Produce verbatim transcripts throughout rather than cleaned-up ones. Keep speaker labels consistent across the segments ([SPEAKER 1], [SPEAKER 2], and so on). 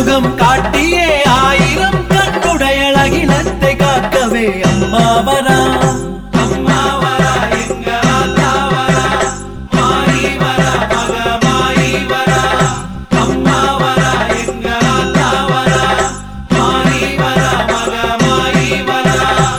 [SPEAKER 1] முகம் காட்டியே ஆயிரம் கண்ணுடைய அகிலத்தை காக்கவே அம்மா வரா அம்மா வரா எங்க ஆத்தா வரா மாயி வரா மகமாயி வரா அம்மா வரா எங்க ஆத்தா வரா மாயி வரா மகமாயி வரா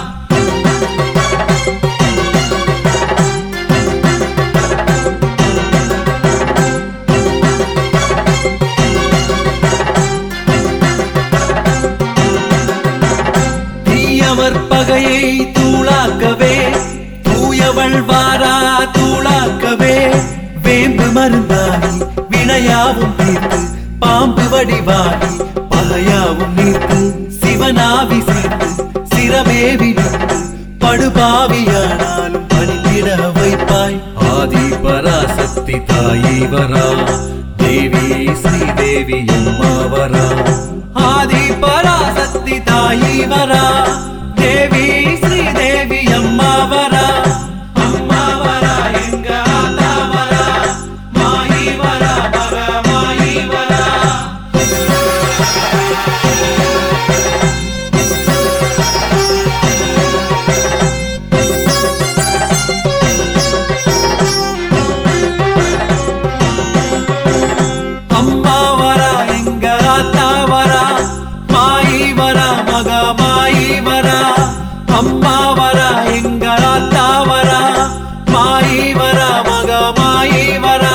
[SPEAKER 1] தீயவர் பகையை தூளாக்கவே தூயவள் வாரா தூளாக்கவே வேம்பு மருந்தாகி வினையாவும் தீர்த்து பாம்பு வடிவாகி பகையாவும் நீர்த்து சிவனாவி சேர்த்து சிரமேவி நின்று படுபாவியானாலும் பணித்திட வைப்பாய் ஆதி பராசக்தி தாயி வரா தேவி ஸ்ரீதேவி அம்மா வரா ஆதி பராசக்தி தாயி வரா தேவி ஸ்ரீதேவி அம்மா வரா அம்மா வரா எங்க ஆத்தா வரா மாயி வரா மகமாயி வரா அம்மா வரா எங்க ஆத்தா வரா மாயி வரா மகமாயி வரா அம்மா வரா எங்க ஆத்தா வரா மாயி வரா மகமாயி வரா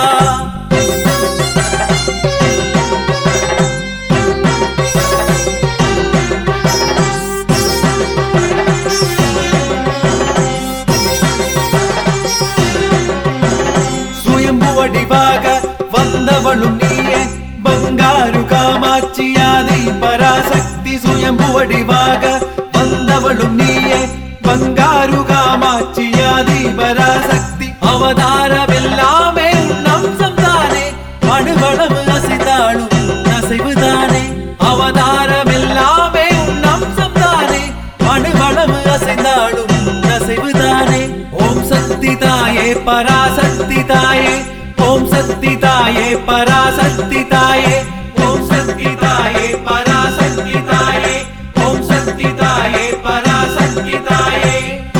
[SPEAKER 1] சுயம்பு வடிவாக வந்தவளும் நீயே பங்காரு காமாட்சி ஆதி பராசக்தி சுயம்பு வடிவாக வந்தவளும் நீயே பங்காரு காமாட்சி ஆதி பராசக்தி அவதாரமெல்லாமே உன் அம்சம் தானே அணுவளவு அசைத்தாளும் அசைவுதானே அவதாரமெல்லாமே உன் அம்சம் தானே அணுவளவு அசைந்தாளும் அசைவுதானே ஓம் சக்தி தாயே பராசக்தி தாயே ஓம் சக்தி தாயே பராசக்தி தாயே ஓம் சக்தி தாயே பராசக்தி தாயே ஓம் சக்தி தாயே பராசக்தி தாயே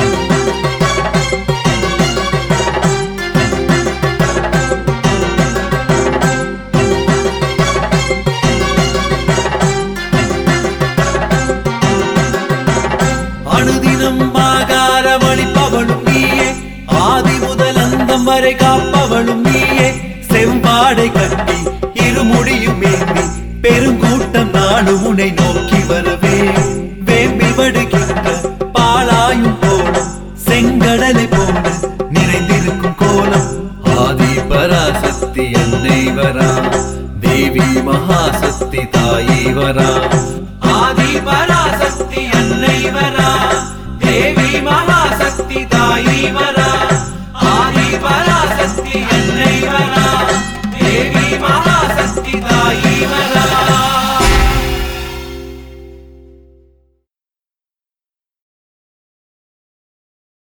[SPEAKER 1] அனுதினம் ஆகாரமளிப்பவளும் நீயே ஆதி முதல் அந்தம் வரை காப்பவளும் நீயே செவ்வாடை கட்டி இருமுடியும் ஏந்தி பெருங்கூட்டம் நாளும் உன்னை நோக்கி வரவே வேம்பி வடுகின்ற பாலாயும் கோலம் செங்கடலை போல நிறைந்திருக்கும் கோலம் ஆதி பராசக்தி அன்னை வரா தேவி மகாசக்தி தாயி வரா ஆதி பராசக்தி அன்னை